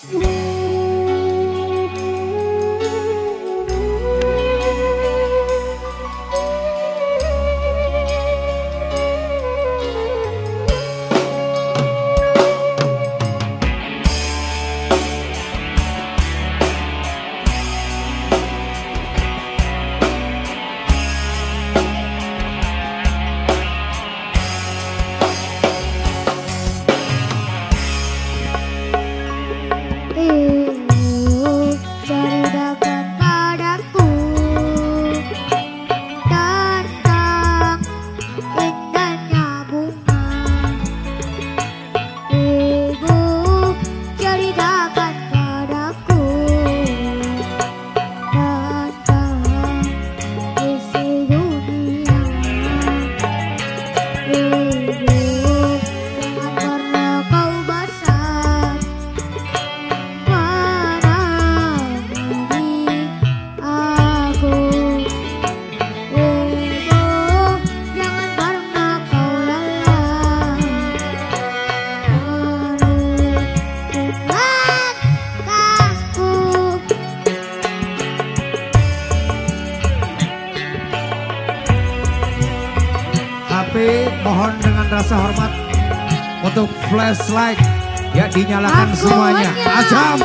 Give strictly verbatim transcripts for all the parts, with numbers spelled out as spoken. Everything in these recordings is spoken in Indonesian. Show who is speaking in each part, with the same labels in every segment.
Speaker 1: Mohon dengan rasa hormat untuk flashlight ya dinyalakan
Speaker 2: Aku
Speaker 1: semuanya. Ajam.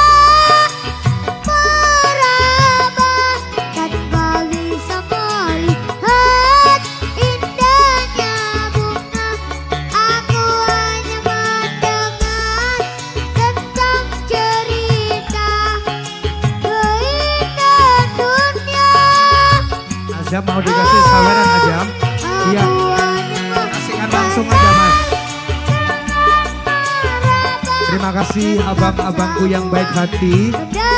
Speaker 1: Ajam mau dikasih saweran Ajam? Iya. Kasihkan langsung aja Mas. Terima kasih abang-abangku yang baik hati.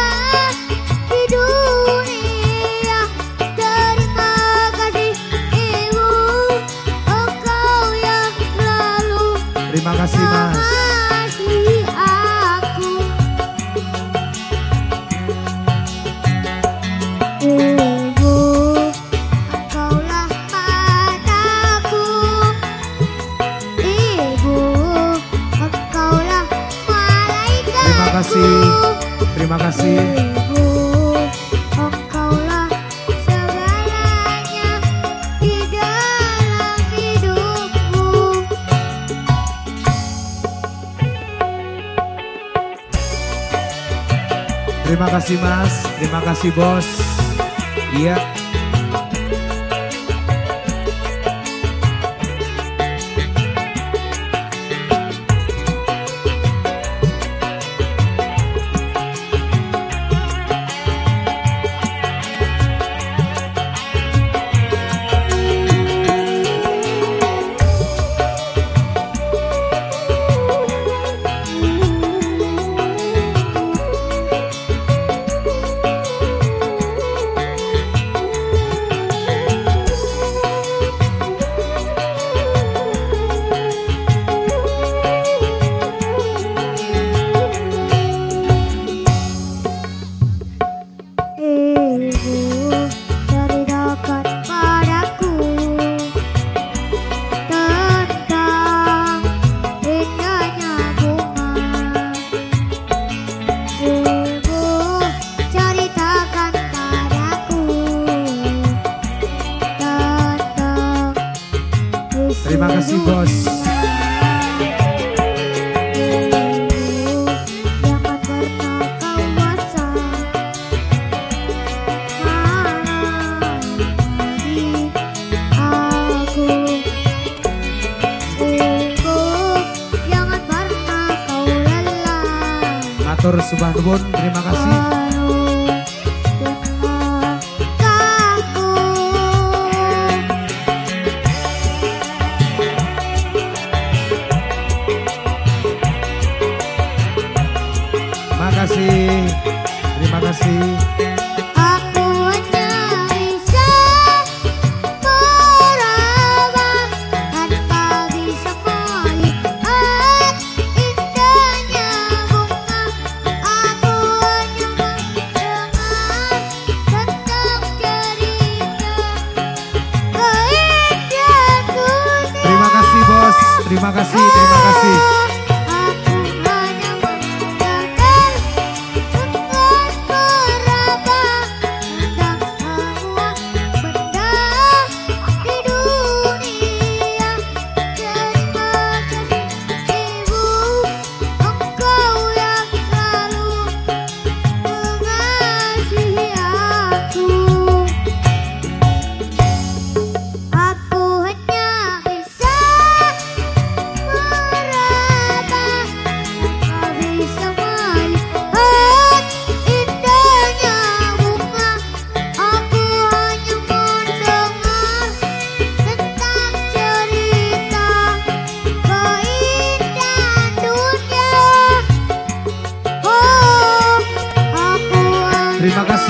Speaker 1: Terima kasih Mas. Terima kasih.
Speaker 2: Ibu, engkaulah segalanya di dalam hidupku.
Speaker 1: Terima kasih Mas, terima kasih Bos. Iya. Terima kasih Bos. Matur sembah nuwun, terima kasih. Terima kasih.
Speaker 2: Aku hanya bisa meraba tanpa bisa melihat indahnya bunga. Aku hanya mendengar tentang cerita keindahan dunia.
Speaker 1: Terima kasih Bos. Terima kasih. Terima kasih.
Speaker 2: Aku hanya mendengar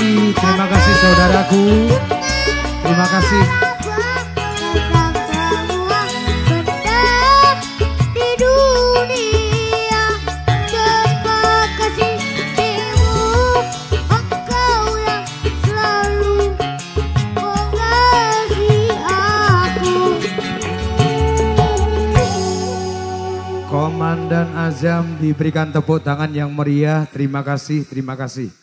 Speaker 1: kasih, terima kasih saudaraku. Terima kasih.
Speaker 2: Tentang semua benda di dunia. Terima kasih ibu, engkau yang selalu mengasihi aku.
Speaker 1: Komandan Azam diberikan tepuk tangan yang meriah. Terima kasih, terima kasih.